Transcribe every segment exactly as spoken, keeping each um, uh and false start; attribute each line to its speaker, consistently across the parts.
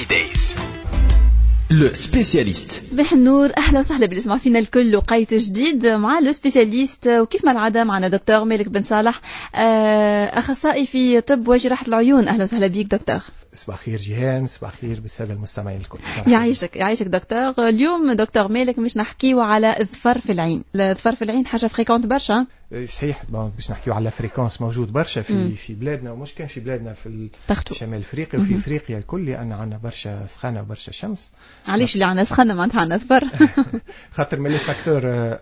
Speaker 1: Happy Days. لو سبيسياليست
Speaker 2: صباح النور، اهلا وسهلا بالاسمع فينا الكل وقيت جديد مع لو سبيسياليست. وكيف ما العاده معنا دكتور مالك بن صالح، اخصائي في طب وجراحه العيون. اهلا وسهلا بيك دكتور.
Speaker 3: صباح الخير جيهان، صباح الخير بالساده المستمعين الكل.
Speaker 2: يعيشك يعيشك دكتور. اليوم دكتور مالك مش نحكيو على الظفر في العين. الظفر في العين حاجه فريكونت برشا.
Speaker 3: صحيح، باش نحكيو على فريكونس موجود برشا في م. في بلادنا، ومش كان في بلادنا في شمال افريقيا وفي افريقيا الكل، لان عندنا برشا سخانه وبرشا شمس.
Speaker 2: علاش اللي عندنا سخانه معناتها عندنا ظفر؟ خاطر
Speaker 3: من لي فاكتور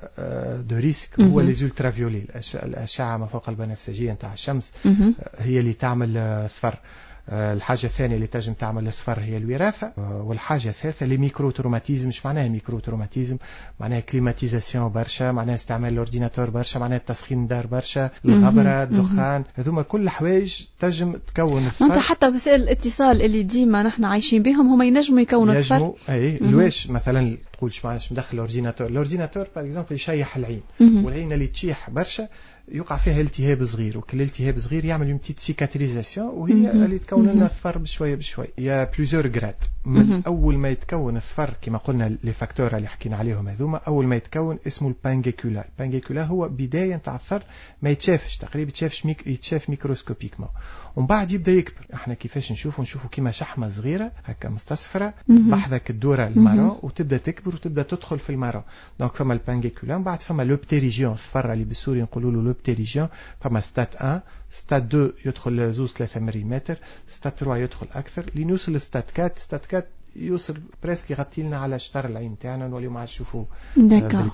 Speaker 3: دو ريسك هو لي زولترا فيولي، الاشعه ما فوق البنفسجيه نتاع الشمس هي اللي تعمل ظفر. الحاجة الثانية اللي تنجم تعمل الظفر هي الوراثة. والحاجة الثالثة لي ميكرو تروماتيزم. مش معناها ميكرو تروماتيزم؟ معناها كليماتيزاسيون برشا، معناها استعمال الاورديناتور برشا، معناها تسخين دار برشا، الغبرة، الدخان، هذوما كل حوايج تنجم تكون الظفر.
Speaker 2: انت حتى وسائل الاتصال اللي ديما نحن عايشين بهم هما ينجموا يكونوا الظفر.
Speaker 3: ينجموا اي لواش مثلا تقولش معلش مدخل الاورديناتور الاورديناتور باغ اكزومبل يشيح العين، والعين اللي تشيح برشا يوقع فيها التهاب صغير، وكل التهاب صغير يعمل يوم تيت سيكاتريزاسيون، وهي اللي تكون لنا الظفر بشويه بشويه. يا بليزور جراد من اول ما يتكون الظفر كما قلنا لي فاكتور اللي حكينا عليهم هذوما. اول ما يتكون اسمه البانجيكولا. البانجيكولا هو بدايه نتاع الظفر، ما يتشافش تقريبا، يتشافش ميك يتشاف ميكروسكوبيكمون، ومن بعد يبدا يكبر. احنا كيفاش نشوفوا نشوفوا كيما شحمه صغيره هكا مستصفره بحذاك الدوره المارون، وتبدا تكبر وتبدا تدخل في المارون. دونك فما البانجيكولا، من بعد فما لوبتيريجيون، الظفر اللي بالسوري نقولوا له لوبتيريجيون. فما ستات واحد، ستات اثنين يدخل زوز ثلاثة مليمتر، ستات ثلاثة يدخل اكثر، لنوصل ستات أربعة. ستات أربعة يوصل بريسك يغطي لنا على شطر العين تاعنا، نوليو ما نشوفوا بالكدا.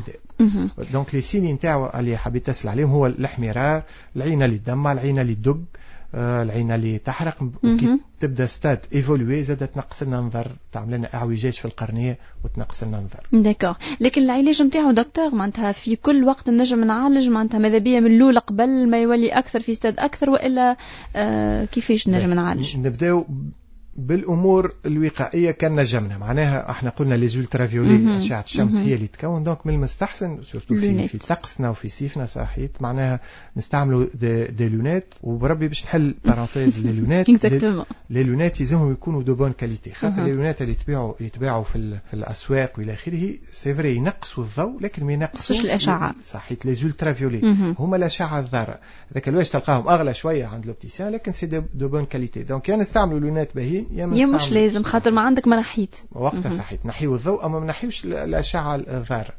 Speaker 3: دونك لي سيني نتاعو اللي حبيت تسال عليهم هو الاحمرار، العين اللي تدمع، العين اللي تدق، العين اللي تحرق. وكي تبدا ستاد ايفولوي زادت تنقص لنا نظر، تعمل لنا اعوجاج في القرنيه وتنقص لنا نظر.
Speaker 2: داكور. لكن العلاج نتاعو دكتور معناتها في كل وقت نجم نعالج معناتها ماذا بيا من الاولى قبل ما يولي اكثر في ستاد اكثر، والا آه كيفاش نجم نعالج؟
Speaker 3: نبداو بالامور الوقائيه كان نجمنا. معناها احنا قلنا لي زولترا فيولي، اشعه الشمس هي اللي تكون. دونك من المستحسن سورتو في في طقسنا وفي صيفنا صحيت معناها نستعملوا دي, دي لونات. وبربي باش نحل بارونتيز لي لونات لي لونات يلزمهم يكونوا دو بون كاليتي، خاطر لي لونات اللي يتباعوا يتباعوا في, في الاسواق والى اخره سي فري ينقصوا الضوء لكن ما ينقصوش
Speaker 2: الاشعه.
Speaker 3: صحيت لي زولترا فيولي هما الاشعه الضاره. هذاك الواش تلقاهم اغلى شويه عند لوبتيسيان، لكن سي دو بون كاليتي. دونك يا نستعملوا لونات باهين يا
Speaker 2: مش لازم، خاطر ما عندك ما نحيت
Speaker 3: وقتها صحيت نحيو الضوء اما ما نحيوش الاشعه الضاره.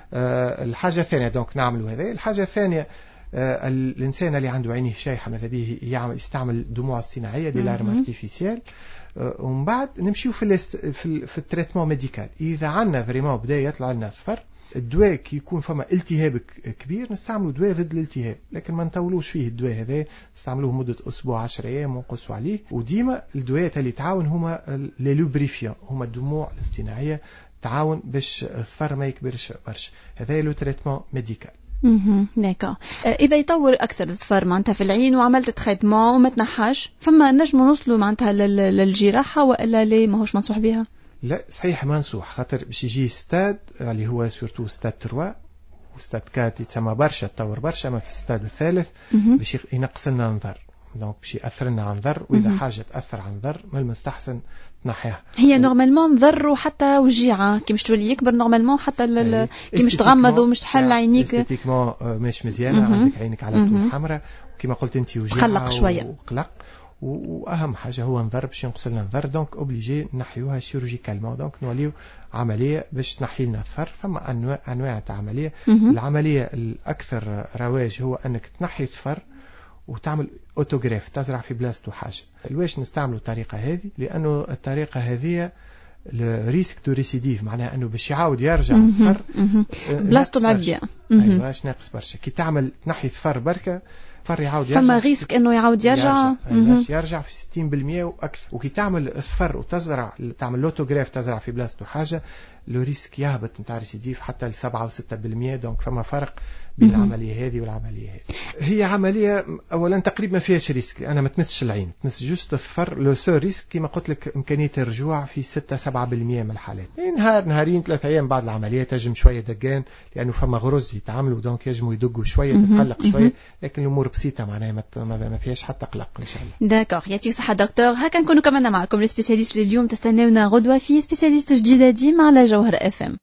Speaker 3: آه الحاجه الثانيه دونك نعملوا هذا. الحاجه الثانيه آه الانسان اللي عنده عينيه شايحه ماذا به يعمل يستعمل دموع اصطناعيه دي لارم ارتيفيسيال. آه ومن بعد نمشيو في في, في التريتمون ميديكال. اذا عندنا فريمون بدا يطلع لنا الظفر، الدواء كي يكون فما التهاب كبير نستعملوا دواء ضد الالتهاب، لكن ما نطولوش فيه الدواء هذا، نستعملوه مده اسبوع عشرة ايام ونقصوا عليه. وديما الدوايات اللي تعاون هما لي لوبريفيون، هما الدموع الاصطناعيه تعاون باش الظفر ما يكبرش برشا. هذا لو تريتمون ميديكال.
Speaker 2: اها داكا. اذا يطور اكثر الظفر معناتها في العين وعملت تريتمون وما تنحاش، فما نجموا نوصلوا معناتها للجراحه ولا لا ماهوش منصوح بها؟
Speaker 3: لا صحيح منصوح، خاطر باش يجي ستاد اللي هو سورتو ستاد ثلاثة وستاد أربعة يتسمى برشا تطور برشا، ما في الستاد الثالث باش ينقص لنا النظر. دونك باش ياثر لنا على النظر، واذا حاجه تاثر على النظر من المستحسن تنحيها.
Speaker 2: هي نورمالمون نظر وحتى وجيعه كي مش تولي يكبر نورمالمون حتى كي مش تغمض ومش تحل عينيك
Speaker 3: استيتيكمون مش مزيانه، عندك عينك على طول حمراء وكما قلت انت وجيعه
Speaker 2: تقلق شويه
Speaker 3: وقلق. واهم حاجه هو النظر باش ينقص لنا النظر. دونك اوبليجي نحيوها سيرجيكالمون. دونك نوليو عمليه باش تنحي لنا الظفر. فما انواع انواع تاع عمليه. العمليه الاكثر رواج هو انك تنحي الظفر وتعمل اوتوغراف، تزرع في بلاصتو حاجه. لواش نستعملوا الطريقه هذه؟ لانه الطريقه هذه الريسك دو ريسيديف، معناها انه باش يعاود يرجع الظفر
Speaker 2: بلاصتو معبيه.
Speaker 3: ايوا واش ناقص برشا. كي تعمل تنحي الظفر بركه الظفر يعاود يرجع،
Speaker 2: فما ريسك انه يعاود يرجع
Speaker 3: يرجع, يرجع في ستين بالمئة واكثر. وكي تعمل الظفر وتزرع تعمل لوتوغراف تزرع في بلاصتو حاجه، لو ريسك يهبط نتاع ريسيديف حتى ل سبعة وستة بالمئة. دونك فما فرق بين العملية هذه والعملية هذه. هي عملية أولا تقريبا ما فيهاش ريسك، أنا ما تمسش العين، تمس جوست الظفر. لو سو ريسك كما قلت لك إمكانية الرجوع في ستة سبعة بالمئة من الحالات. نهار نهارين ثلاثة أيام بعد العملية تجم شوية دقان، لأنه فما غرز يتعاملوا دونك يجموا يدقوا شوية تتقلق شوية، لكن الأمور بسيطة معناها ما فيهاش حتى قلق إن شاء الله.
Speaker 2: داكوغ، يعطيك الصحة دكتور. هكا نكونوا كمان معكم السبيسياليست لليوم. تستناونا غدوة في سبيسياليست جديدة ديما على جوهر اف ام.